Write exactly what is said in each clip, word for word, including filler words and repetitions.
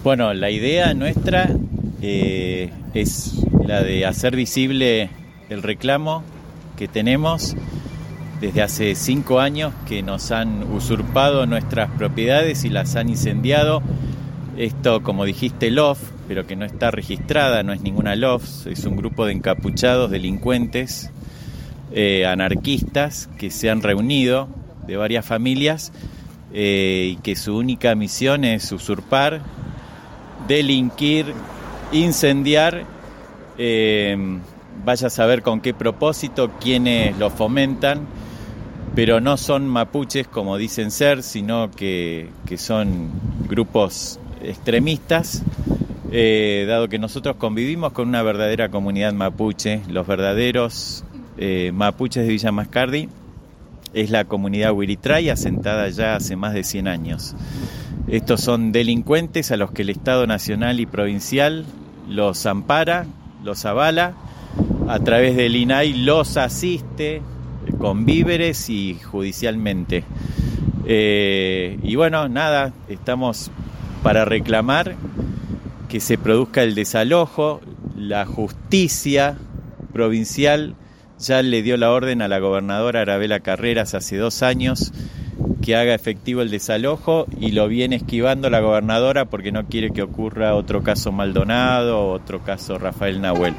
Bueno, la idea nuestra eh, es la de hacer visible el reclamo que tenemos desde hace cinco años, que nos han usurpado nuestras propiedades y las han incendiado. Esto, como dijiste, L O F, pero que no está registrada, no es ninguna L O F, es un grupo de encapuchados delincuentes, eh, anarquistas, que se han reunido de varias familias eh, y que su única misión es usurpar, delinquir, incendiar, eh, vaya a saber con qué propósito, quiénes lo fomentan, pero no son mapuches como dicen ser, sino que, que son grupos extremistas, eh, dado que nosotros convivimos con una verdadera comunidad mapuche. Los verdaderos eh, mapuches de Villa Mascardi es la comunidad Huiritray, asentada ya hace más de cien años. Estos son delincuentes a los que el Estado nacional y provincial los ampara, los avala, a través del I N A I los asiste con víveres y judicialmente. Eh, y bueno, nada, estamos para reclamar que se produzca el desalojo. La justicia provincial ya le dio la orden a la gobernadora Arabela Carreras hace dos años que haga efectivo el desalojo, y lo viene esquivando la gobernadora porque no quiere que ocurra otro caso Maldonado o otro caso Rafael Nahuel.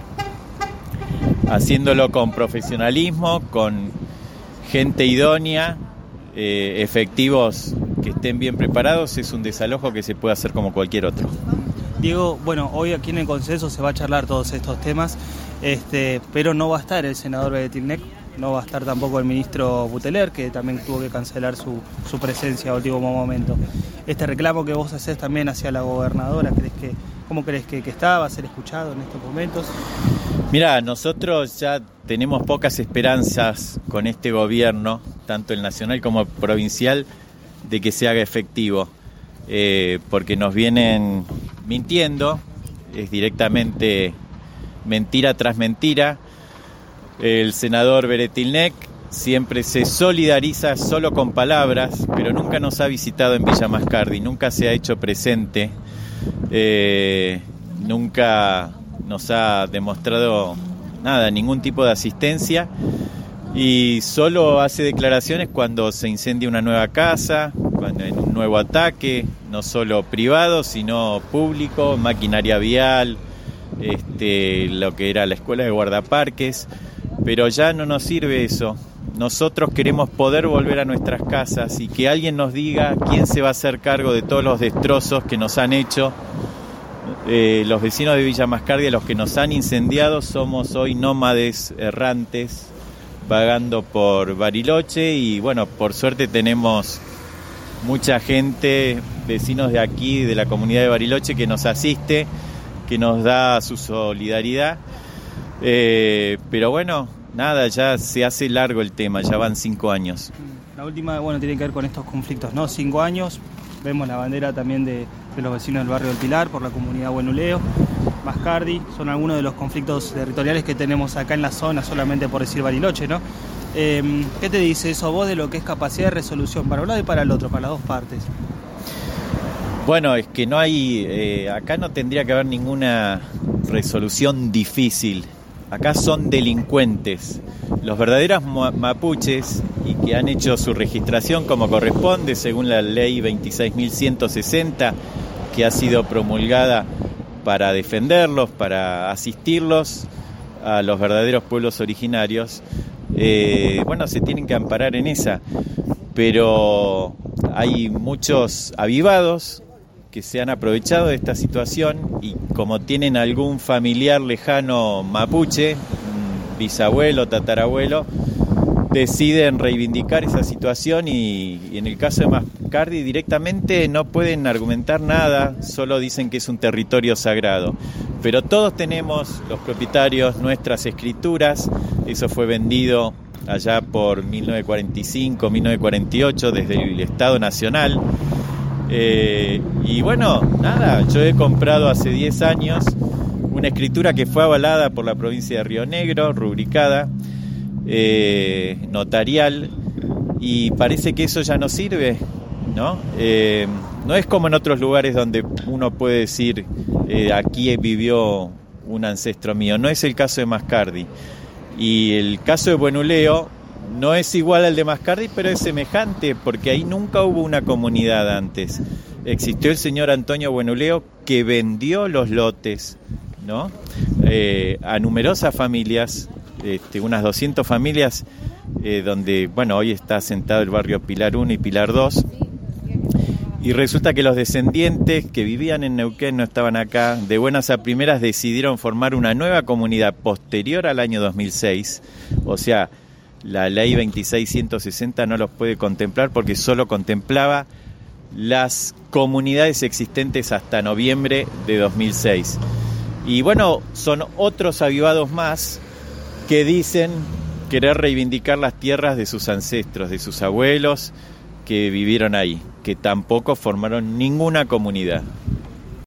Haciéndolo con profesionalismo, con gente idónea, eh, efectivos que estén bien preparados, es un desalojo que se puede hacer como cualquier otro. Diego, bueno, hoy aquí en el Consenso se va a charlar todos estos temas, este, pero no va a estar el senador Beretilnec, no va a estar tampoco el ministro Buteler, que también tuvo que cancelar su, su presencia a último momento. Este reclamo que vos hacés también hacia la gobernadora, ¿crees que, ¿cómo crees que, que está? ¿Va a ser escuchado en estos momentos? Mirá, nosotros ya tenemos pocas esperanzas con este gobierno, tanto el nacional como provincial, de que se haga efectivo, eh, porque nos vienen mintiendo, es directamente mentira tras mentira. El senador Beretilnec siempre se solidariza solo con palabras, pero nunca nos ha visitado en Villa Mascardi, nunca se ha hecho presente, eh, nunca nos ha demostrado nada, ningún tipo de asistencia, y solo hace declaraciones cuando se incendia una nueva casa, cuando hay un nuevo ataque, no solo privado, sino público, maquinaria vial, este, lo que era la escuela de guardaparques. Pero ya no nos sirve eso. Nosotros queremos poder volver a nuestras casas y que alguien nos diga quién se va a hacer cargo de todos los destrozos que nos han hecho. Eh, los vecinos de Villa Mascardi, los que nos han incendiado, somos hoy nómades errantes, vagando por Bariloche, y bueno, por suerte tenemos mucha gente, vecinos de aquí, de la comunidad de Bariloche, que nos asiste, que nos da su solidaridad. Eh, pero bueno, nada, ya se hace largo el tema, ya van cinco años. La última, bueno, tiene que ver con estos conflictos, ¿no? Cinco años, vemos la bandera también de, de los vecinos del barrio del Pilar por la comunidad Buenuleo, Mascardi, son algunos de los conflictos territoriales que tenemos acá en la zona, solamente por decir Bariloche, ¿no? Eh, ¿Qué te dice eso vos de lo que es capacidad de resolución para un lado y para el otro, para las dos partes? Bueno, es que no hay, eh, acá no tendría que haber ninguna resolución difícil. Acá son delincuentes, los verdaderos mapuches, y que han hecho su registración como corresponde, según la ley veintiséis mil ciento sesenta, que ha sido promulgada para defenderlos, para asistirlos a los verdaderos pueblos originarios. Eh, bueno, se tienen que amparar en esa, pero hay muchos avivados que se han aprovechado de esta situación, y como tienen algún familiar lejano mapuche, bisabuelo, tatarabuelo, deciden reivindicar esa situación, y, y en el caso de Mascardi directamente no pueden argumentar nada, solo dicen que es un territorio sagrado. Pero todos tenemos, los propietarios, nuestras escrituras. Eso fue vendido allá por mil novecientos cuarenta y cinco, mil novecientos cuarenta y ocho desde el Estado Nacional. Eh, y bueno, nada, yo he comprado hace diez años una escritura que fue avalada por la provincia de Río Negro, rubricada, eh, notarial, y parece que eso ya no sirve, ¿no? Eh, no es como en otros lugares donde uno puede decir, eh, aquí vivió un ancestro mío. No es el caso de Mascardi. Y el caso de Buenuleo no es igual al de Mascardi, pero es semejante, porque ahí nunca hubo una comunidad antes. Existió el señor Antonio Buenuleo que vendió los lotes, ¿no? Eh, a numerosas familias, este, unas doscientas familias, eh, donde, bueno, hoy está asentado el barrio Pilar uno y Pilar dos. Y resulta que los descendientes que vivían en Neuquén, no estaban acá, de buenas a primeras decidieron formar una nueva comunidad posterior al año dos mil seis. O sea, la ley veintiséis ciento sesenta no los puede contemplar porque solo contemplaba las comunidades existentes hasta noviembre de dos mil seis. Y bueno, son otros avivados más que dicen querer reivindicar las tierras de sus ancestros, de sus abuelos que vivieron ahí, que tampoco formaron ninguna comunidad.